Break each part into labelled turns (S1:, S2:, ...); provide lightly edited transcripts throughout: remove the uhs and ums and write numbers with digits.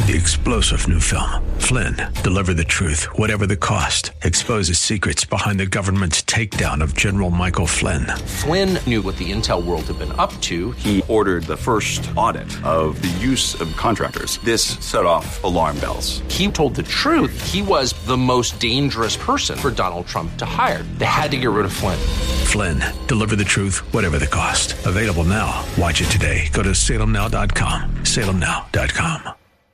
S1: The explosive new film, Flynn, deliver the truth, whatever the cost, exposes secrets behind the government's takedown of General Michael Flynn.
S2: Flynn knew what the intel world had been up to.
S3: He ordered the first audit of the use of contractors. This set off alarm bells.
S2: He told the truth. He was the most dangerous person for Donald Trump to hire. They had to get rid of Flynn.
S1: Flynn, deliver the truth, whatever the cost. Available now. Watch it today. Go to salemnow.com. salemnow.com.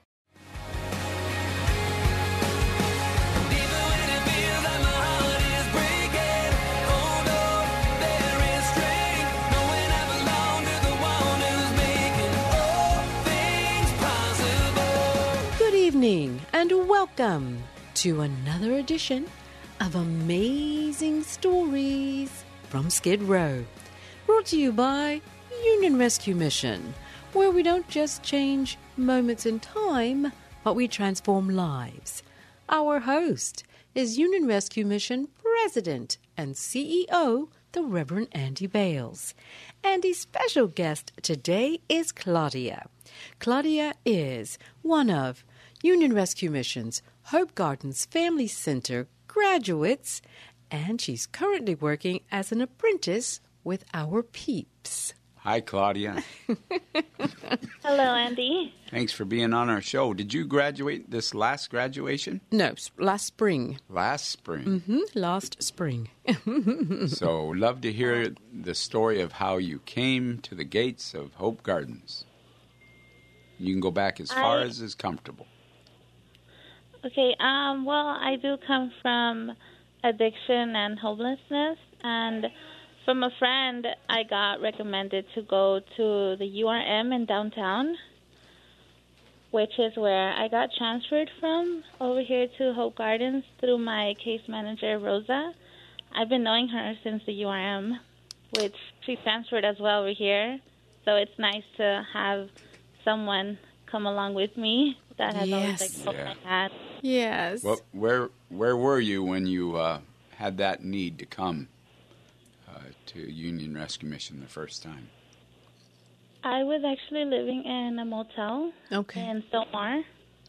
S4: And welcome to another edition of Amazing Stories from Skid Row, brought to you by Union Rescue Mission, where we don't just change moments in time, but we transform lives. Our host is Union Rescue Mission President and CEO, the Reverend Andy Bales. Andy's special guest today is Claudia. Claudia is one of Union Rescue Mission's Hope Gardens Family Center graduates, and she's currently working as an apprentice with our peeps.
S5: Hi, Claudia.
S6: Hello, Andy.
S5: Thanks for being on our show. Did you graduate this last graduation?
S4: No, last spring.
S5: Last spring?
S4: Last spring.
S5: So, love to hear the story of how you came to the gates of Hope Gardens. You can go back as far as is comfortable.
S6: Okay, well, I do come from addiction and homelessness, and from a friend, I got recommended to go to the URM in downtown, which is where I got transferred from over here to Hope Gardens through my case manager, Rosa. I've been knowing her since the URM, which she transferred as well over here, so it's nice to have someone come along with me that has always helped my hand.
S4: Yes.
S5: Well, where were you when you had that need to come to Union Rescue Mission the first time?
S6: I was actually living in a motel in Stillmore,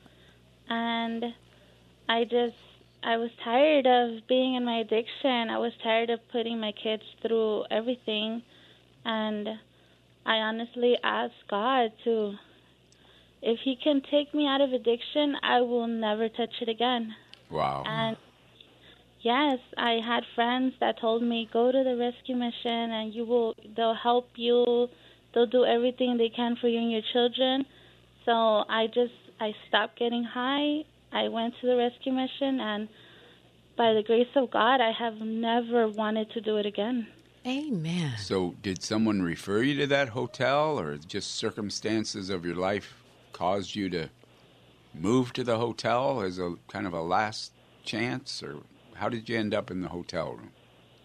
S6: and I was tired of being in my addiction. I was tired of putting my kids through everything, and I honestly asked God to, if he can take me out of addiction, I will never touch it again.
S5: Wow.
S6: And yes, I had friends that told me, go to the rescue mission and they'll help you. They'll do everything they can for you and your children. So I stopped getting high. I went to the rescue mission, and by the grace of God, I have never wanted to do it again.
S4: Amen.
S5: So did someone refer you to that hotel, or just circumstances of your life caused you to move to the hotel as a kind of a last chance, or how did you end up in the hotel room?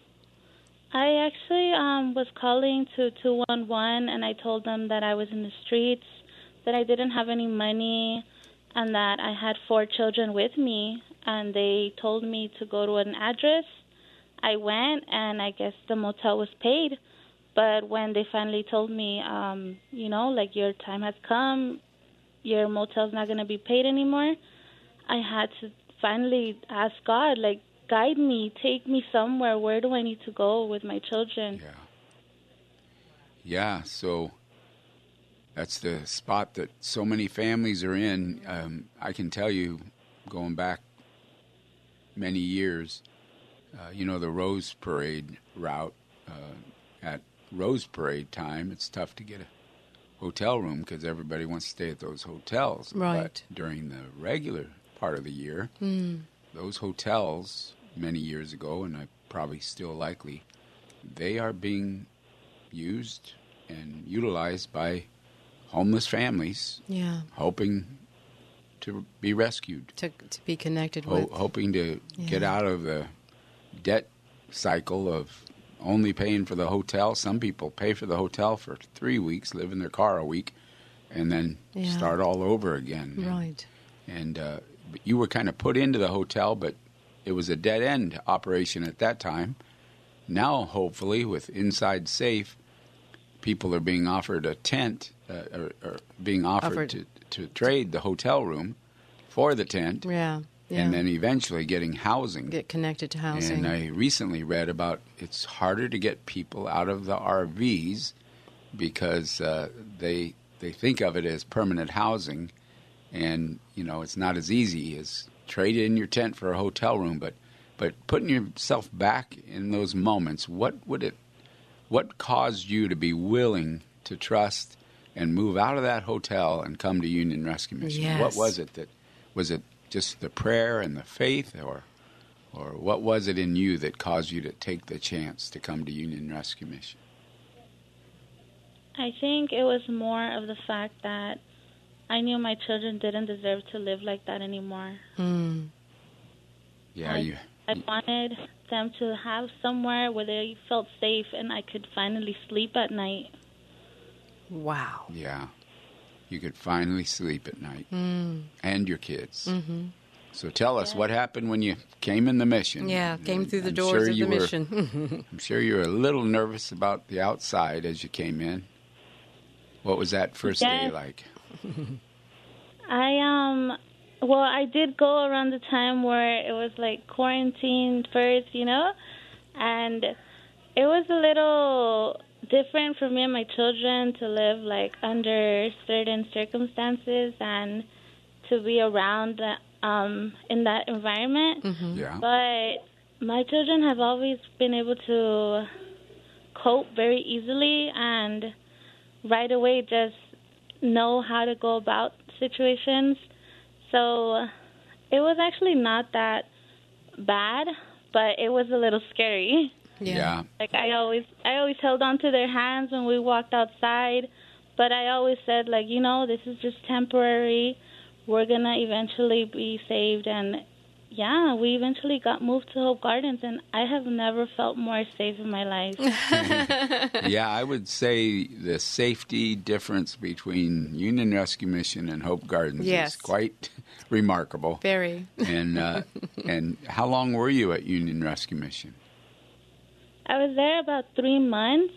S6: I actually was calling to 211, and I told them that I was in the streets, that I didn't have any money, and that I had 4 children with me, and they told me to go to an address. I went, and I guess the motel was paid, but when they finally told me, your time has come, your motel's not going to be paid anymore, I had to finally ask God, guide me, take me somewhere. Where do I need to go with my children?
S5: Yeah, so that's the spot that so many families are in. I can tell you, going back many years, the Rose Parade route, at Rose Parade time, it's tough to get a hotel room because everybody wants to stay at those hotels.
S4: Right.
S5: But during the regular part of the year, those hotels, many years ago, and I probably still likely, they are being used and utilized by homeless families, hoping to be rescued.
S4: To be connected with.
S5: Hoping to get out of the debt cycle of only paying for the hotel. Some people pay for the hotel for 3 weeks, live in their car a week, and then start all over again.
S4: Right.
S5: And you were kind of put into the hotel, but it was a dead-end operation at that time. Now, hopefully, with Inside Safe, people are being offered a tent, or being offered to trade the hotel room for the tent.
S4: Yeah.
S5: And then eventually getting housing.
S4: Get connected to housing.
S5: And I recently read about it's harder to get people out of the RVs because they think of it as permanent housing, and it's not as easy as trading in your tent for a hotel room. But putting yourself back in those moments, what caused you to be willing to trust and move out of that hotel and come to Union Rescue Mission?
S4: Yes.
S5: What was it was it just the prayer and the faith, or what was it in you that caused you to take the chance to come to Union Rescue Mission?
S6: I think it was more of the fact that I knew my children didn't deserve to live like that anymore.
S5: Yeah,
S6: I wanted them to have somewhere where they felt safe and I could finally sleep at night.
S4: Wow.
S5: Yeah. You could finally sleep at night. And your kids. Mm-hmm. So tell us, what happened when you came in the mission?
S4: Yeah, came through the doors of the mission.
S5: I'm sure you were a little nervous about the outside as you came in. What was that first day like?
S6: I did go around the time where it was like quarantine first, and it was a little different for me and my children to live like under certain circumstances and to be around in that environment.
S5: Mm-hmm. Yeah.
S6: But my children have always been able to cope very easily and right away just know how to go about situations. So it was actually not that bad, but it was a little scary.
S5: Yeah.
S6: Like I always held on to their hands when we walked outside, but I always said, like, this is just temporary. We're going to eventually be saved. And, yeah, we eventually got moved to Hope Gardens, and I have never felt more safe in my life.
S5: Yeah, I would say the safety difference between Union Rescue Mission and Hope Gardens is quite remarkable.
S4: Very.
S5: And how long were you at Union Rescue Mission?
S6: I was there about 3 months,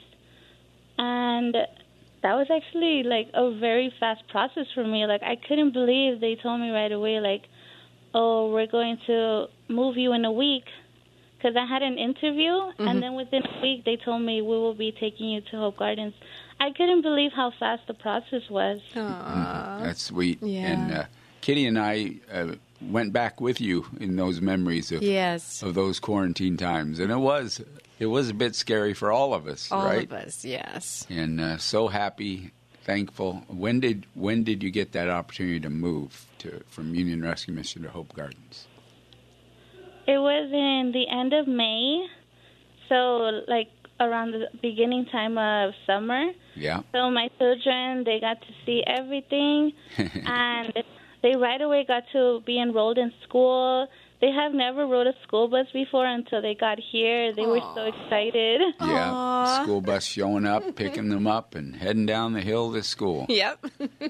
S6: and that was actually, like, a very fast process for me. Like, I couldn't believe they told me right away, like, oh, we're going to move you in a week, because I had an interview, and then within a week they told me we will be taking you to Hope Gardens. I couldn't believe how fast the process was.
S4: Aww.
S5: That's sweet.
S4: Yeah.
S5: And Kitty and I went back with you in those memories of those quarantine times, and it was a bit scary for all of us, right?
S4: All of us, yes.
S5: And so happy, thankful. When did you get that opportunity to move from Union Rescue Mission to Hope Gardens?
S6: It was in the end of May, so like around the beginning time of summer.
S5: Yeah.
S6: So my children, they got to see everything, and they right away got to be enrolled in school. They have never rode a school bus before until they got here. They were so excited.
S5: Yeah,
S4: Aww.
S5: School bus showing up, picking them up, and heading down the hill to school.
S4: Yep.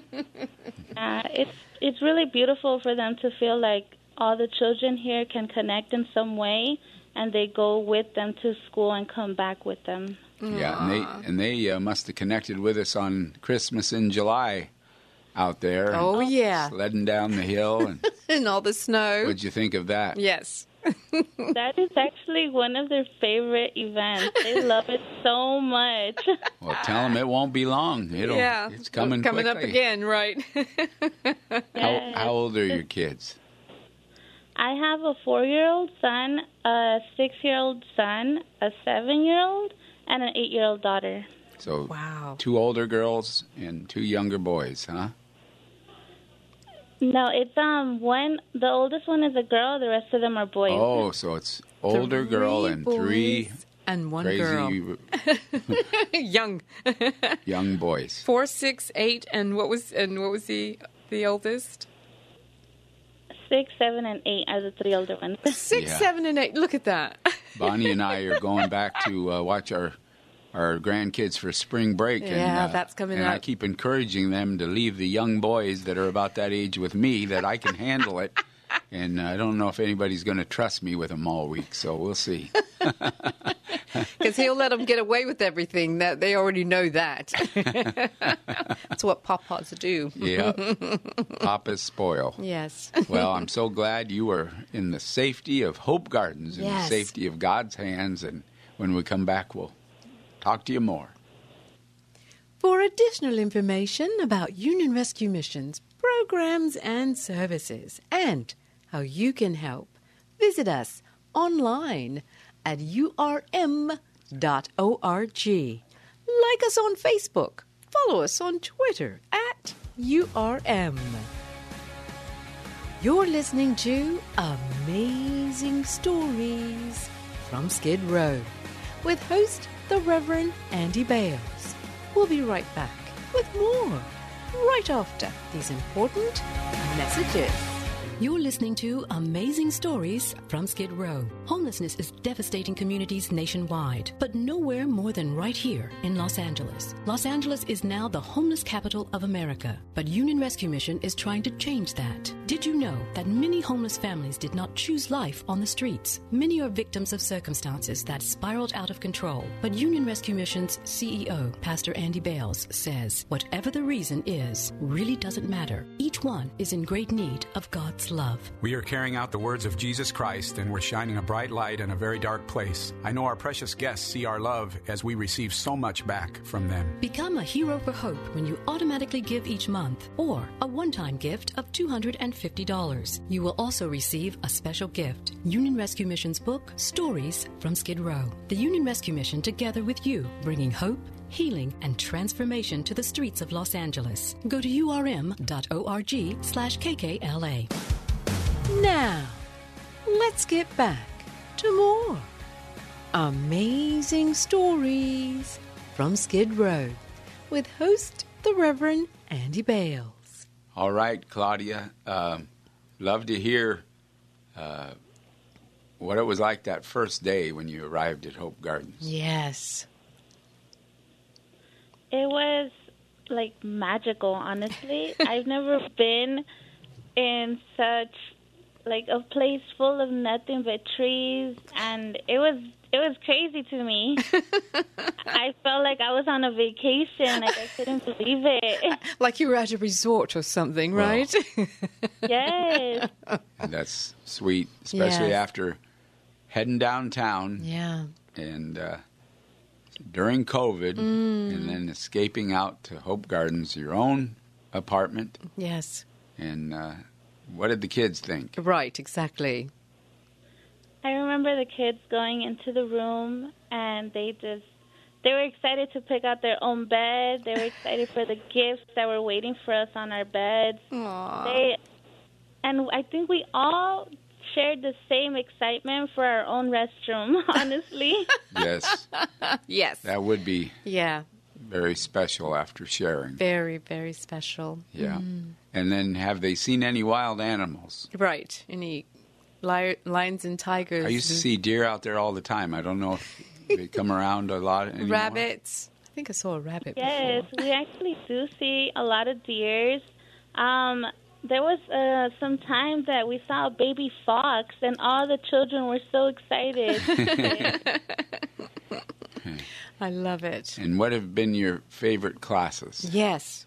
S6: It's really beautiful for them to feel like all the children here can connect in some way, and they go with them to school and come back with them.
S5: Yeah, and they must have connected with us on Christmas in July out there.
S4: Oh, yeah.
S5: Sledding down the hill. And
S4: and all the snow.
S5: what'd you think of that?
S4: Yes.
S6: That is actually one of their favorite events. They love it so much.
S5: Well, tell them it won't be long. It's coming
S4: up
S5: quickly.
S4: again, right?
S5: How old are your kids?
S6: I have a 4-year-old son, a 6-year-old son, a 7-year-old, and an 8-year-old daughter.
S5: So
S4: Wow.
S5: 2 older girls and 2 younger boys, huh?
S6: No, it's the oldest one is a girl, the rest of them are boys.
S5: Oh, so it's older girl and 3
S4: and one
S5: crazy
S4: girl. Young.
S5: young boys.
S4: 4, 6, 8, and what was the oldest?
S6: 6, 7, and 8 are the 3 older ones.
S4: 6,
S5: Yeah.
S4: 7, and 8. Look at that.
S5: Bonnie and I are going back to watch our grandkids for spring break.
S4: Yeah,
S5: and,
S4: that's coming
S5: and
S4: up.
S5: I keep encouraging them to leave the young boys that are about that age with me, that I can handle it. And I don't know if anybody's going to trust me with them all week, so we'll see.
S4: Because he'll let them get away with everything. That they already know that. That's what Papas do.
S5: Yeah. Papa's spoil.
S4: Yes.
S5: Well, I'm so glad you are in the safety of Hope Gardens, in
S4: Yes.
S5: the safety of God's hands. And when we come back, we'll talk to you more.
S4: For additional information about Union Rescue Missions, programs and services, and how you can help, visit us online at urm.org. Like us on Facebook. Follow us on Twitter at URM. You're listening to Amazing Stories from Skid Row with host the Reverend Andy Bales. We'll be right back with more right after these important messages. You're listening to Amazing Stories from Skid Row. Homelessness is devastating communities nationwide, but nowhere more than right here in Los Angeles. Los Angeles is now the homeless capital of America, but Union Rescue Mission is trying to change that. Did you know that many homeless families did not choose life on the streets? Many are victims of circumstances that spiraled out of control, but Union Rescue Mission's CEO, Pastor Andy Bales, says whatever the reason is really doesn't matter. Each one is in great need of God's love.
S7: We are carrying out the words of Jesus Christ, and we're shining a bright light in a very dark place. I know our precious guests see our love as we receive so much back from them.
S4: Become a hero for hope when you automatically give each month, or a one-time gift of $250. You will also receive a special gift, Union Rescue Mission's book, Stories from Skid Row. The Union Rescue Mission, together with you, bringing hope, healing, and transformation to the streets of Los Angeles. Go to urm.org/KKLA. Now, let's get back to more Amazing Stories from Skid Row with host the Reverend Andy Bales.
S5: All right, Claudia. Love to hear what it was like that first day when you arrived at Hope Gardens.
S4: Yes.
S6: It was like magical, honestly. I've never been in such like a place full of nothing but trees, and it was crazy to me. I felt like I was on a vacation. Like I couldn't believe it.
S4: Like you were at a resort or something, right?
S6: Yes.
S5: And that's sweet, especially
S4: Yes.
S5: after heading downtown
S4: Yeah.
S5: and during COVID, and then escaping out to Hope Gardens, your own apartment.
S4: Yes.
S5: And what did the kids think?
S4: Right, exactly.
S6: I remember the kids going into the room, and they were excited to pick out their own bed. They were excited for the gifts that were waiting for us on our beds.
S4: Aww.
S6: And I think we all shared the same excitement for our own restroom, honestly.
S5: Yes,
S4: Yes.
S5: that would be
S4: Yeah.
S5: very special after sharing.
S4: Very, very special.
S5: Yeah. And then have they seen any wild animals?
S4: Right. Any lions and tigers.
S5: I used to see deer out there all the time. I don't know if they come around a lot anymore.
S4: rabbits. I think I saw a rabbit
S6: Yes,
S4: before.
S6: we actually do see a lot of deers. There was some time that we saw a baby fox, and all the children were so excited.
S4: I love it.
S5: And what have been your favorite classes?
S4: Yes.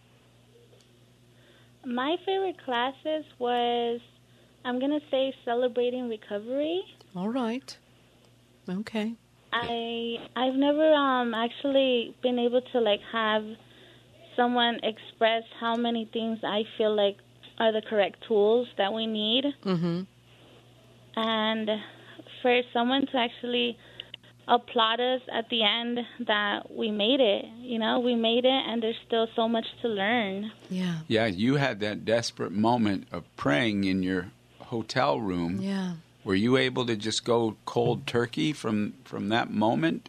S6: My favorite classes was, I'm going to say, celebrating recovery.
S4: All right. Okay.
S6: I've never actually been able to like have someone express how many things I feel like are the correct tools that we need.
S4: Mm-hmm.
S6: And for someone to actually applaud us at the end that we made it, we made it, and there's still so much to learn.
S4: Yeah.
S5: Yeah, you had that desperate moment of praying in your hotel room.
S4: Yeah.
S5: Were you able to just go cold turkey from that moment?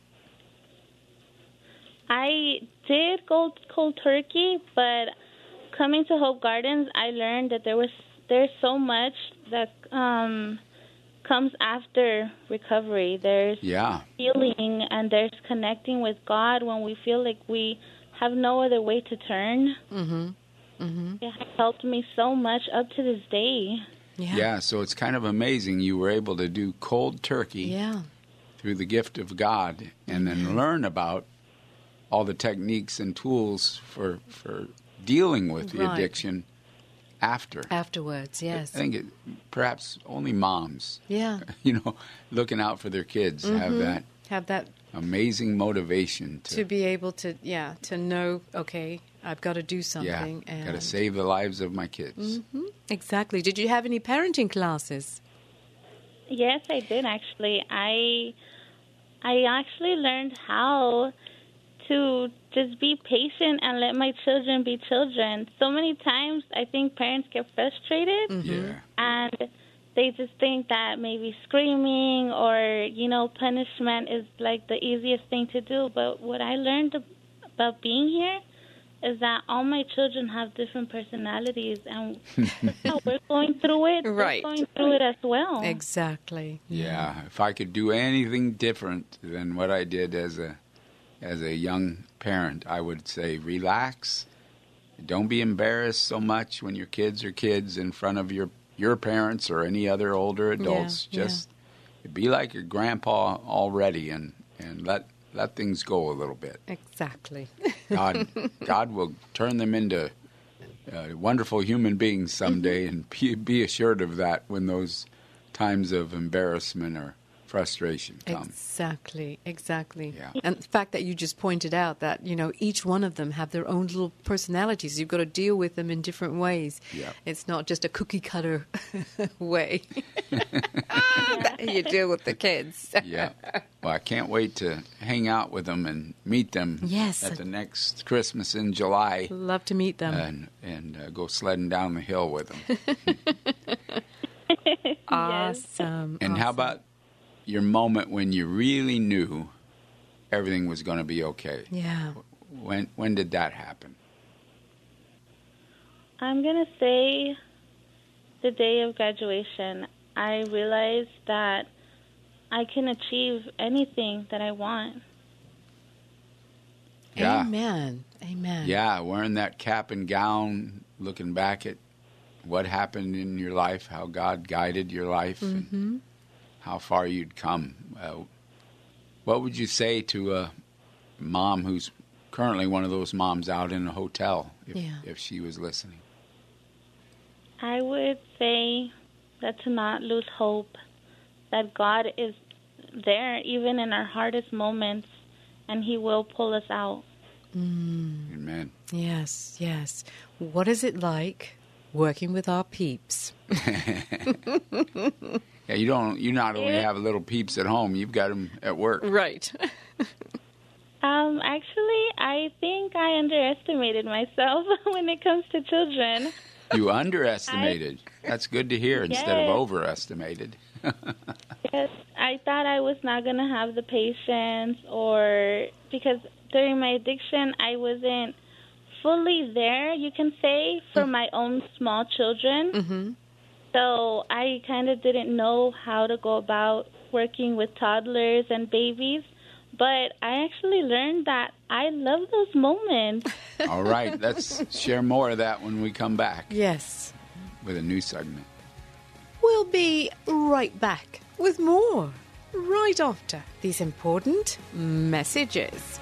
S6: I did go cold turkey, but coming to Hope Gardens, I learned that there's so much that comes after recovery. There's healing, and there's connecting with God when we feel like we have no other way to turn.
S4: Mm-hmm. Mm-hmm.
S6: It has helped me so much up to this day.
S4: Yeah.
S5: Yeah, so it's kind of amazing you were able to do cold turkey
S4: Yeah.
S5: through the gift of God, and then learn about all the techniques and tools for dealing with the addiction
S4: afterwards. Yes,
S5: I think perhaps only moms, looking out for their kids have that amazing motivation
S4: to be able to know, okay, I've got to do something.
S5: Got to save the lives of my kids.
S4: Exactly. Did you have any parenting classes?
S6: Yes, I did actually. I actually learned how to just be patient and let my children be children. So many times I think parents get frustrated and they just think that maybe screaming or, punishment is like the easiest thing to do. But what I learned about being here is that all my children have different personalities, and how we're going through it.
S4: Right.
S6: We're going through it as well.
S4: Exactly.
S5: Yeah. If I could do anything different than what I did as a young parent, I would say relax. Don't be embarrassed so much when your kids are kids in front of your parents or any other older adults. Just be like your grandpa already and let things go a little bit.
S4: Exactly.
S5: God will turn them into wonderful human beings someday, and be assured of that when those times of embarrassment or frustration come.
S4: Exactly.
S5: Yeah.
S4: And the fact that you just pointed out that, each one of them have their own little personalities. You've got to deal with them in different ways.
S5: Yeah.
S4: It's not just a cookie-cutter way that you deal with the kids.
S5: Yeah. Well, I can't wait to hang out with them and meet them at the next Christmas in July.
S4: Love to meet them.
S5: And go sledding down the hill with them.
S4: Awesome.
S5: And how about your moment when you really knew everything was going to be okay?
S4: Yeah.
S5: When did that happen?
S6: I'm going to say the day of graduation. I realized that I can achieve anything that I want.
S5: Yeah.
S4: Amen.
S5: Yeah, wearing that cap and gown, looking back at what happened in your life, how God guided your life, and how far you'd come. What would you say to a mom who's currently one of those moms out in a hotel, if she was listening?
S6: I would say that to not lose hope, that God is there even in our hardest moments, and He will pull us out.
S5: Amen.
S4: Yes. What is it like working with our peeps?
S5: Yeah, you not only have little peeps at home, you've got them at work.
S4: Right.
S6: Actually, I think I underestimated myself when it comes to children.
S5: You underestimated. That's good to hear instead of overestimated.
S6: Yes, I thought I was not going to have the patience, because during my addiction, I wasn't fully there, you can say, for my own small children. So I kind of didn't know how to go about working with toddlers and babies. But I actually learned that I love those moments.
S5: All right, let's share more of that when we come back.
S4: Yes.
S5: With a new segment.
S4: We'll be right back with more right after these important messages.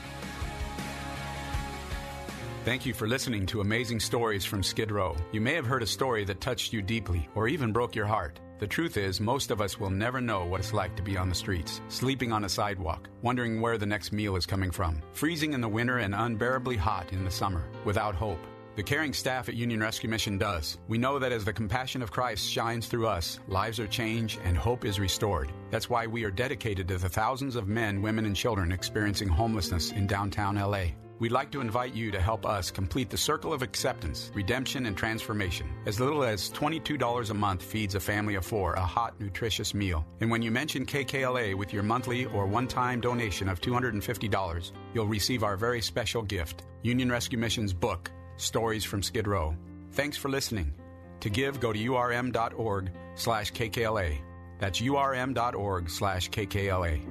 S7: Thank you for listening to Amazing Stories from Skid Row. You may have heard a story that touched you deeply or even broke your heart. The truth is, most of us will never know what it's like to be on the streets, sleeping on a sidewalk, wondering where the next meal is coming from, freezing in the winter and unbearably hot in the summer, without hope. The caring staff at Union Rescue Mission does. We know that as the compassion of Christ shines through us, lives are changed and hope is restored. That's why we are dedicated to the thousands of men, women, and children experiencing homelessness in downtown LA. We'd like to invite you to help us complete the circle of acceptance, redemption, and transformation. As little as $22 a month feeds a family of 4 a hot, nutritious meal. And when you mention KKLA with your monthly or one-time donation of $250, you'll receive our very special gift, Union Rescue Mission's book, Stories from Skid Row. Thanks for listening. To give, go to urm.org/KKLA. That's urm.org/KKLA.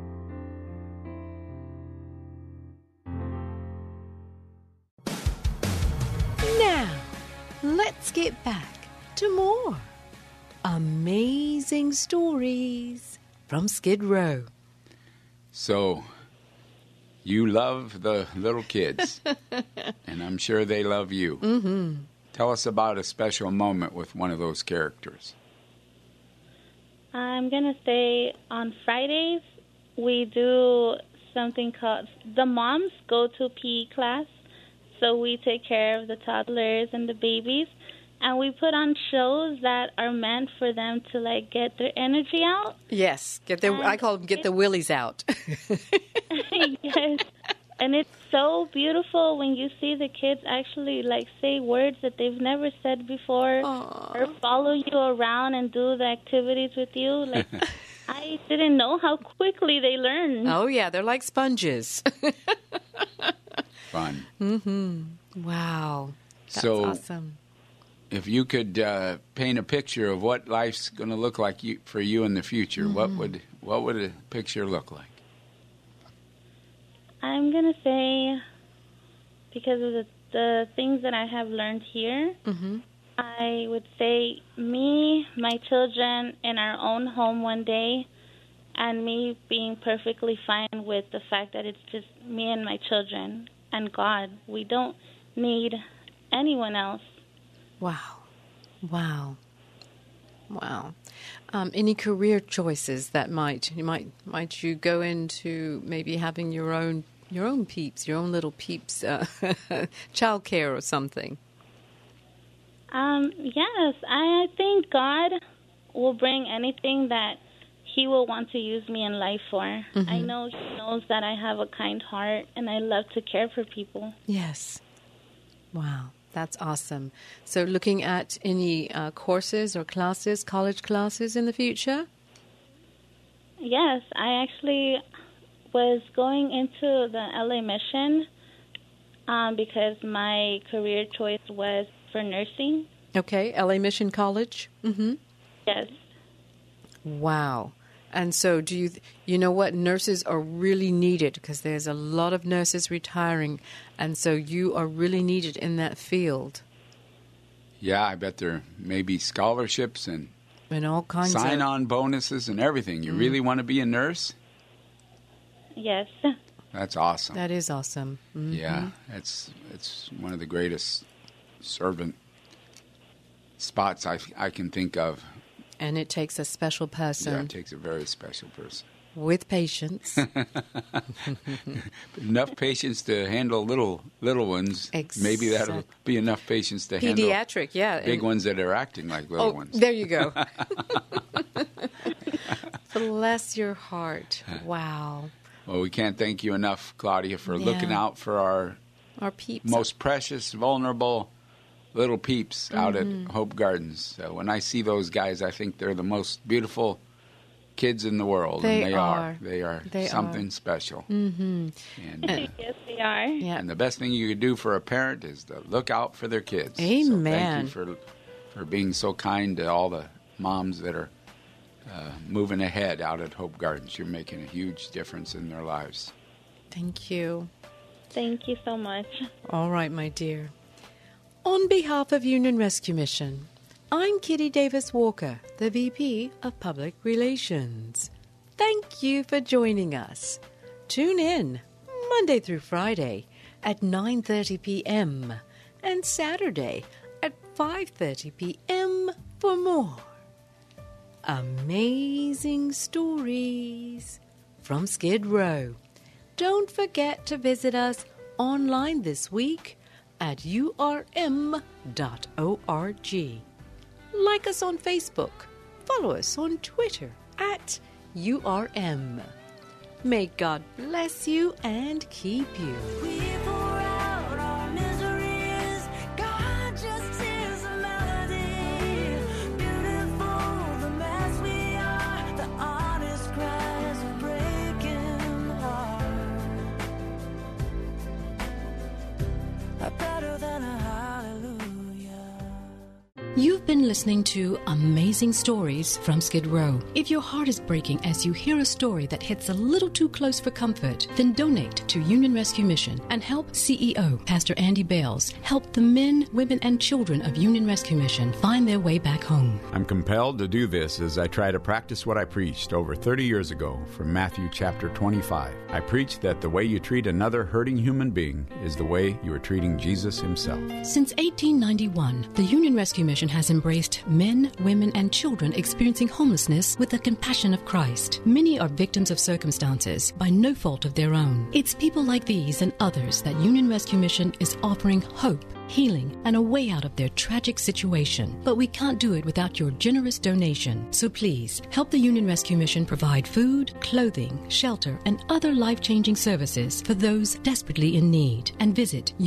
S4: Now, let's get back to more amazing stories from Skid Row.
S5: So you love the little kids, and I'm sure they love you. Mm-hmm. Tell us about a special moment with one of those characters.
S6: I'm going to say on Fridays, we do something called, the moms go to PE class, so we take care of the toddlers and the babies, and we put on shows that are meant for them to, like, get their energy out.
S4: Yes, I call them get the willies out.
S6: Yes, and it's so beautiful when you see the kids actually, like, say words that they've never said before. Aww. Or follow you around and do the activities with you. Like, I didn't know how quickly they learn.
S4: Oh, yeah, they're like sponges.
S5: Fun.
S4: Mm-hmm. Wow, that's awesome.
S5: If you could paint a picture of what life's going to look like for you in the future, what would a picture look like?
S6: I'm going to say, because of the things that I have learned here, I would say me, my children, in our own home one day, and me being perfectly fine with the fact that it's just me and my children and God. We don't need anyone else.
S4: Wow. Any career choices that might you go into maybe having your own peeps, your own little peeps, childcare or something?
S6: Yes, I think God will bring anything that He will want to use me in life for. Mm-hmm. I know He knows that I have a kind heart and I love to care for people.
S4: Yes. Wow. That's awesome. So looking at any courses or classes, college classes in the future?
S6: Yes, I actually was going into the LA Mission because my career choice was for nursing.
S4: Okay, LA Mission College? Mm-hmm.
S6: Yes.
S4: Wow. And so do you know what? Nurses are really needed because there's a lot of nurses retiring. And so you are really needed in that field.
S5: Yeah, I bet there may be scholarships and
S4: all kinds
S5: sign-on bonuses and everything. You really want to be a nurse?
S6: Yes.
S5: That's awesome.
S4: That is awesome. Mm-hmm.
S5: Yeah, it's one of the greatest servant spots I can think of.
S4: And it takes a special person.
S5: Yeah, it takes a very special person.
S4: With patience.
S5: Enough patience to handle little ones.
S4: Exactly.
S5: Maybe that'll be enough patience to
S4: Pediatric,
S5: handle big ones that are acting like little ones.
S4: There you go. Bless your heart. Wow.
S5: Well, we can't thank you enough, Claudia, for looking out for
S4: our peeps.
S5: Most precious, vulnerable little peeps out at Hope Gardens. When I see those guys, I think they're the most beautiful kids in the world.
S4: They
S5: are. They are something special.
S4: Mm-hmm.
S5: And,
S6: yes, they are.
S4: Yeah.
S5: And the best thing you could do for a parent is to look out for their kids.
S4: Amen.
S5: So thank you for being so kind to all the moms that are moving ahead out at Hope Gardens. You're making a huge difference in their lives.
S4: Thank you.
S6: Thank you so much.
S4: All right, my dear. On behalf of Union Rescue Mission, I'm Kitty Davis Walker, the VP of Public Relations. Thank you for joining us. Tune in Monday through Friday at 9:30 p.m. and Saturday at 5:30 p.m. for more amazing stories from Skid Row. Don't forget to visit us online this week at urm.org. Like us on Facebook. Follow us on Twitter at URM. May God bless you and keep you. You've been listening to Amazing Stories from Skid Row. If your heart is breaking as you hear a story that hits a little too close for comfort, then donate to Union Rescue Mission and help CEO Pastor Andy Bales help the men, women, and children of Union Rescue Mission find their way back home.
S7: I'm compelled to do this as I try to practice what I preached over 30 years ago from Matthew chapter 25. I preached that the way you treat another hurting human being is the way you are treating Jesus himself.
S4: Since 1891, the Union Rescue Mission has embraced men, women, and children experiencing homelessness with the compassion of Christ. Many are victims of circumstances by no fault of their own. It's people like these and others that Union Rescue Mission is offering hope, healing, and a way out of their tragic situation. But we can't do it without your generous donation. So please, help the Union Rescue Mission provide food, clothing, shelter, and other life-changing services for those desperately in need. And visit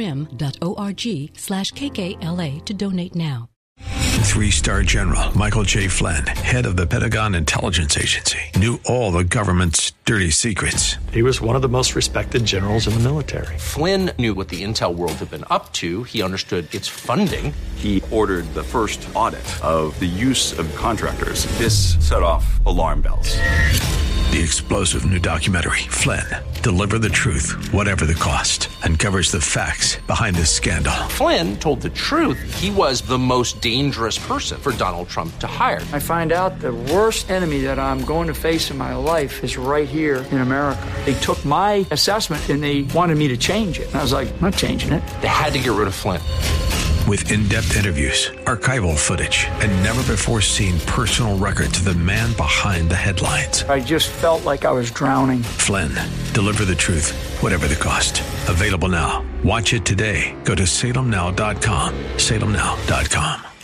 S4: urm.org/KKLA to donate now.
S1: 3-star General Michael J. Flynn, head of the Pentagon Intelligence Agency, knew all the government's dirty secrets.
S8: He was one of the most respected generals in the military.
S2: Flynn knew what the intel world had been up to. He understood its funding.
S3: He ordered the first audit of the use of contractors. This set off alarm bells.
S1: The explosive new documentary, Flynn, Deliver the Truth, Whatever the Cost, uncovers the facts behind this scandal.
S2: Flynn told the truth. He was the most dangerous person for Donald Trump to hire.
S9: I find out the worst enemy that I'm going to face in my life is right here in America. They took my assessment and they wanted me to change it. And I was like, I'm not changing it.
S2: They had to get rid of Flynn.
S1: With in-depth interviews, archival footage, and never-before-seen personal records of the man behind the headlines.
S9: I just felt like I was drowning.
S1: Flynn, Deliver the Truth, Whatever the Cost. Available now. Watch it today. Go to salemnow.com. salemnow.com.